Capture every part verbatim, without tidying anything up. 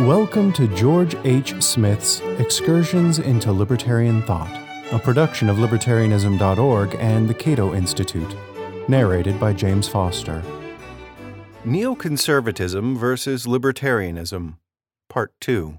Welcome to George H. Smith's Excursions into Libertarian Thought, a production of libertarianism dot org and the Cato Institute, narrated by James Foster. Neoconservatism versus Libertarianism, Part two.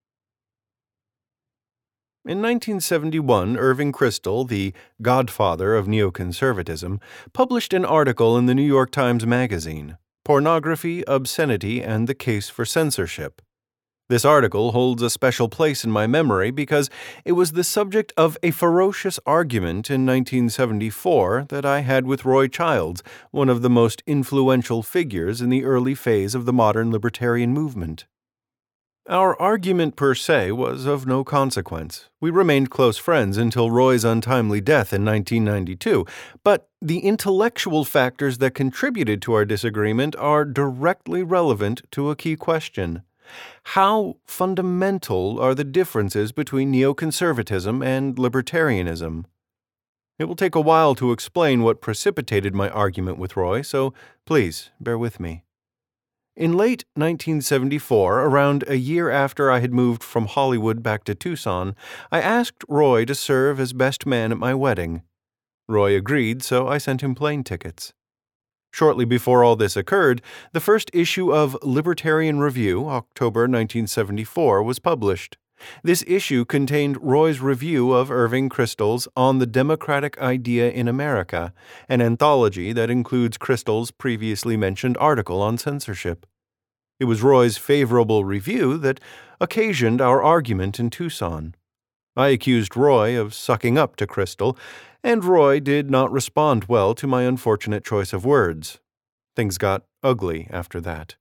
In nineteen seventy-one, Irving Kristol, the godfather of neoconservatism, published an article in the New York Times Magazine, Pornography, Obscenity, and the Case for Censorship. This article holds a special place in my memory because it was the subject of a ferocious argument in nineteen seventy-four that I had with Roy Childs, one of the most influential figures in the early phase of the modern libertarian movement. Our argument per se was of no consequence. We remained close friends until Roy's untimely death in nineteen ninety-two, but the intellectual factors that contributed to our disagreement are directly relevant to a key question. How fundamental are the differences between neoconservatism and libertarianism? It will take a while to explain what precipitated my argument with Roy, so please bear with me. In late nineteen seventy-four, around a year after I had moved from Hollywood back to Tucson, I asked Roy to serve as best man at my wedding. Roy agreed, so I sent him plane tickets. Shortly before all this occurred, the first issue of Libertarian Review, October nineteen seventy-four, was published. This issue contained Roy's review of Irving Kristol's On the Democratic Idea in America, an anthology that includes Kristol's previously mentioned article on censorship. It was Roy's favorable review that occasioned our argument in Tucson. I accused Roy of sucking up to Kristol, and Roy did not respond well to my unfortunate choice of words. Things got ugly after that.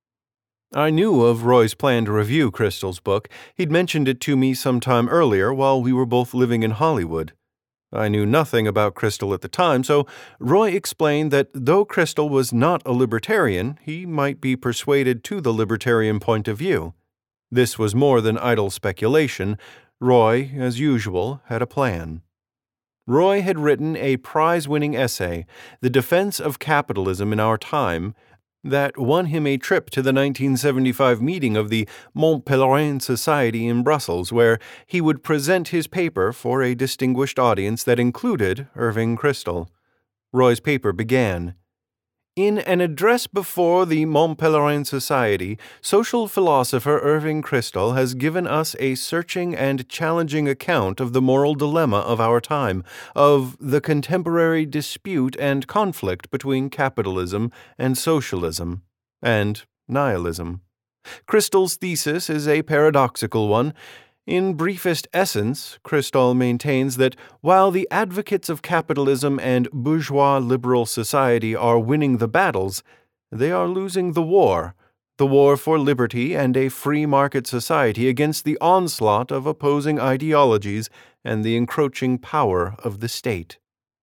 I knew of Roy's plan to review Kristol's book. He'd mentioned it to me some time earlier while we were both living in Hollywood. I knew nothing about Kristol at the time, so Roy explained that though Kristol was not a libertarian, he might be persuaded to the libertarian point of view. This was more than idle speculation. Roy, as usual, had a plan. Roy had written a prize-winning essay, The Defense of Capitalism in Our Time, that won him a trip to the nineteen seventy-five meeting of the Mont Pelerin Society in Brussels, where he would present his paper for a distinguished audience that included Irving Kristol. Roy's paper began, In an address before the Mont Pelerin Society, social philosopher Irving Kristol has given us a searching and challenging account of the moral dilemma of our time, of the contemporary dispute and conflict between capitalism and socialism, and nihilism. Kristol's thesis is a paradoxical one. In briefest essence, Kristol maintains that while the advocates of capitalism and bourgeois liberal society are winning the battles, they are losing the war, the war for liberty and a free market society against the onslaught of opposing ideologies and the encroaching power of the state.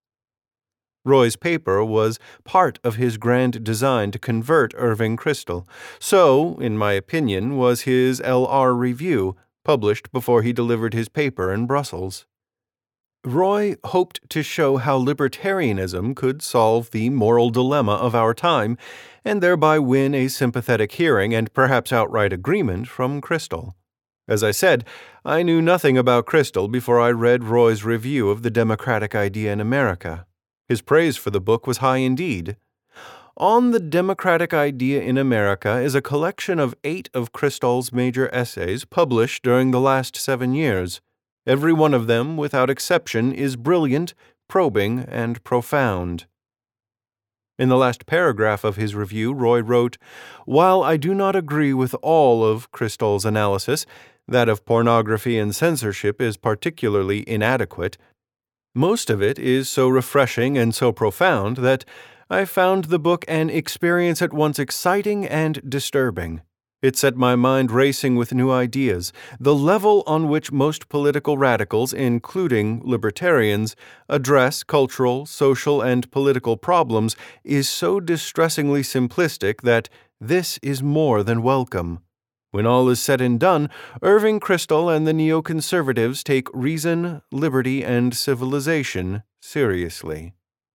Roy's paper was part of his grand design to convert Irving Kristol. So, in my opinion, was his L R Review, published before he delivered his paper in Brussels. Roy hoped to show how libertarianism could solve the moral dilemma of our time and thereby win a sympathetic hearing and perhaps outright agreement from Kristol. As I said, I knew nothing about Kristol before I read Roy's review of The Democratic Idea in America. His praise for the book was high indeed. On the Democratic Idea in America is a collection of eight of Kristol's major essays published during the last seven years. Every one of them, without exception, is brilliant, probing, and profound. In the last paragraph of his review, Roy wrote, While I do not agree with all of Kristol's analysis, that of pornography and censorship is particularly inadequate, most of it is so refreshing and so profound that I found the book an experience at once exciting and disturbing. It set my mind racing with new ideas. The level on which most political radicals, including libertarians, address cultural, social, and political problems is so distressingly simplistic that this is more than welcome. When all is said and done, Irving Kristol and the neoconservatives take reason, liberty, and civilization seriously.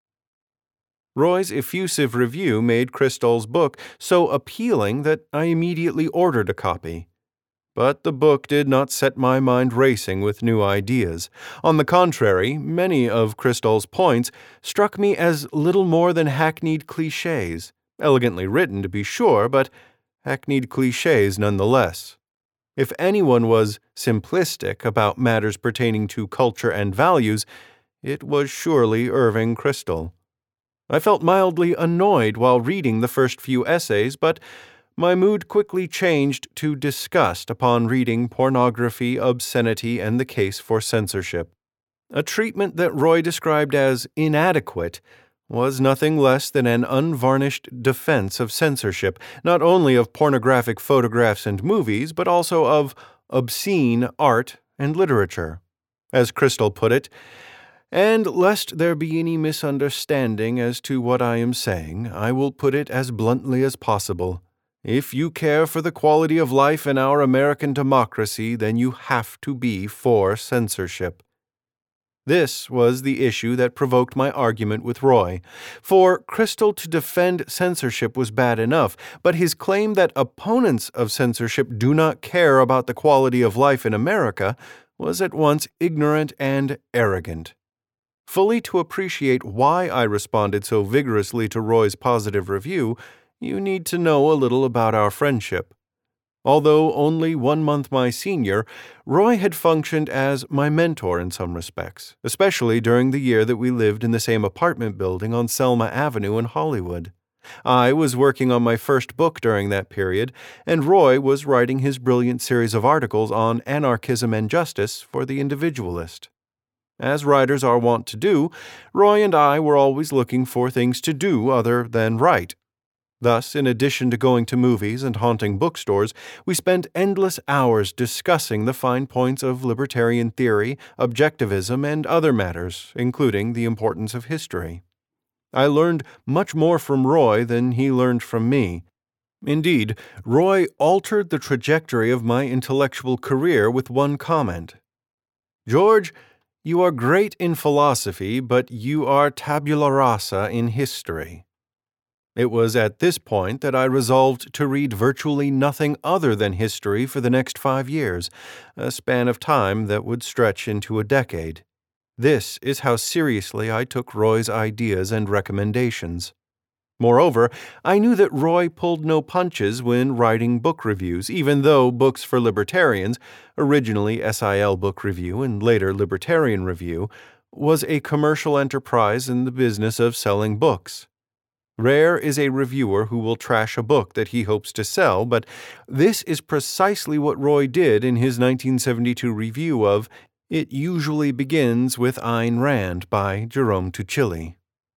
Roy's effusive review made Kristol's book so appealing that I immediately ordered a copy. But the book did not set my mind racing with new ideas. On the contrary, many of Crystal's points struck me as little more than hackneyed clichés, elegantly written to be sure, but hackneyed clichés nonetheless. If anyone was simplistic about matters pertaining to culture and values, it was surely Irving Kristol. I felt mildly annoyed while reading the first few essays, but my mood quickly changed to disgust upon reading Pornography, Obscenity, and the Case for Censorship. A treatment that Roy described as inadequate was nothing less than an unvarnished defense of censorship, not only of pornographic photographs and movies, but also of obscene art and literature. As Kristol put it, and lest there be any misunderstanding as to what I am saying, I will put it as bluntly as possible. If you care for the quality of life in our American democracy, then you have to be for censorship. This was the issue that provoked my argument with Roy. For Kristol to defend censorship was bad enough, but his claim that opponents of censorship do not care about the quality of life in America was at once ignorant and arrogant. Fully to appreciate why I responded so vigorously to Roy's positive review, you need to know a little about our friendship. Although only one month my senior, Roy had functioned as my mentor in some respects, especially during the year that we lived in the same apartment building on Selma Avenue in Hollywood. I was working on my first book during that period, and Roy was writing his brilliant series of articles on anarchism and justice for The Individualist. As writers are wont to do, Roy and I were always looking for things to do other than write. Thus, in addition to going to movies and haunting bookstores, we spent endless hours discussing the fine points of libertarian theory, objectivism, and other matters, including the importance of history. I learned much more from Roy than he learned from me. Indeed, Roy altered the trajectory of my intellectual career with one comment. "George, you are great in philosophy, but you are tabula rasa in history." It was at this point that I resolved to read virtually nothing other than history for the next five years, a span of time that would stretch into a decade. This is how seriously I took Roy's ideas and recommendations. Moreover, I knew that Roy pulled no punches when writing book reviews, even though Books for Libertarians, originally S I L Book Review and later Libertarian Review, was a commercial enterprise in the business of selling books. Rare is a reviewer who will trash a book that he hopes to sell, but this is precisely what Roy did in his nineteen seventy-two review of It Usually Begins with Ayn Rand by Jerome Tuccille.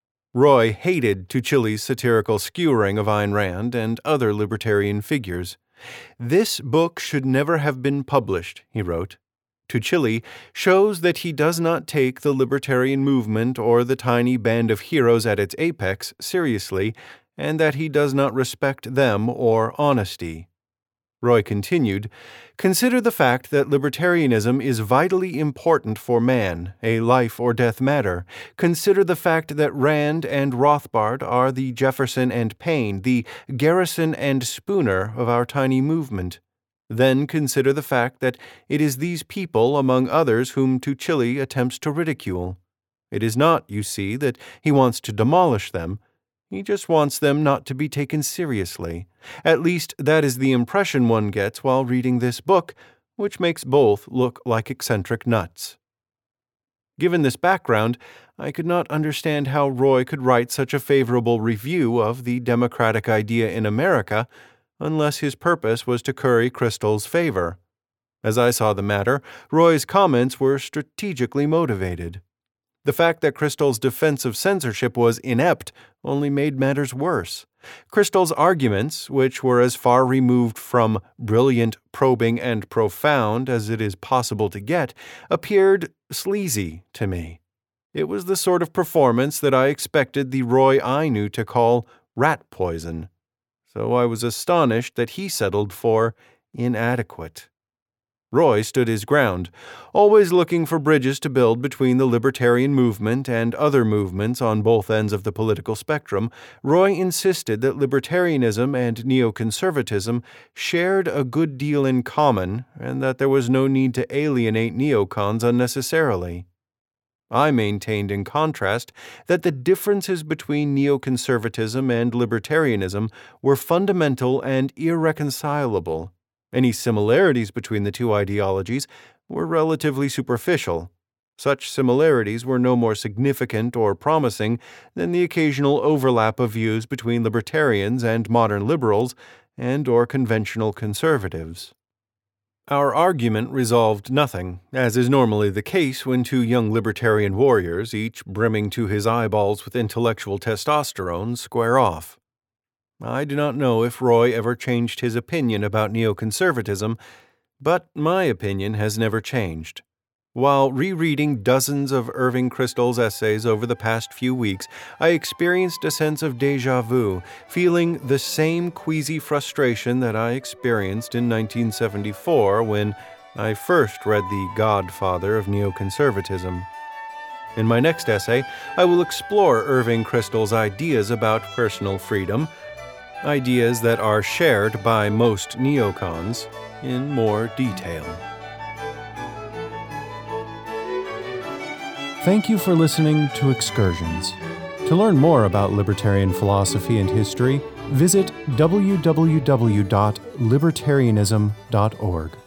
Roy hated Tuccille's satirical skewering of Ayn Rand and other libertarian figures. "This book should never have been published," he wrote. Tuccille shows that he does not take the libertarian movement or the tiny band of heroes at its apex seriously, and that he does not respect them or honesty. Roy continued, "Consider the fact that libertarianism is vitally important for man, a life-or-death matter. Consider the fact that Rand and Rothbard are the Jefferson and Paine, the Garrison and Spooner of our tiny movement. Then consider the fact that it is these people, among others, whom Tuccille attempts to ridicule. It is not, you see, that he wants to demolish them. He just wants them not to be taken seriously. At least that is the impression one gets while reading this book, which makes both look like eccentric nuts." Given this background, I could not understand how Roy could write such a favorable review of the democratic idea in America unless his purpose was to curry Kristol's favor. As I saw the matter, Roy's comments were strategically motivated. The fact that Kristol's defense of censorship was inept only made matters worse. Kristol's arguments, which were as far removed from brilliant, probing, and profound as it is possible to get, appeared sleazy to me. It was the sort of performance that I expected the Roy I knew to call rat poison. So I was astonished that he settled for inadequate. Roy stood his ground, always looking for bridges to build between the libertarian movement and other movements on both ends of the political spectrum. Roy insisted that libertarianism and neoconservatism shared a good deal in common and that there was no need to alienate neocons unnecessarily. I maintained, in contrast, that the differences between neoconservatism and libertarianism were fundamental and irreconcilable. Any similarities between the two ideologies were relatively superficial. Such similarities were no more significant or promising than the occasional overlap of views between libertarians and modern liberals and or conventional conservatives. Our argument resolved nothing, as is normally the case when two young libertarian warriors, each brimming to his eyeballs with intellectual testosterone, square off. I do not know if Roy ever changed his opinion about neoconservatism, but my opinion has never changed. While rereading dozens of Irving Kristol's essays over the past few weeks, I experienced a sense of déjà vu, feeling the same queasy frustration that I experienced in nineteen seventy-four when I first read The Godfather of Neoconservatism. In my next essay, I will explore Irving Kristol's ideas about personal freedom, ideas that are shared by most neocons, in more detail. Thank you for listening to Excursions. To learn more about libertarian philosophy and history, visit w w w dot libertarianism dot org.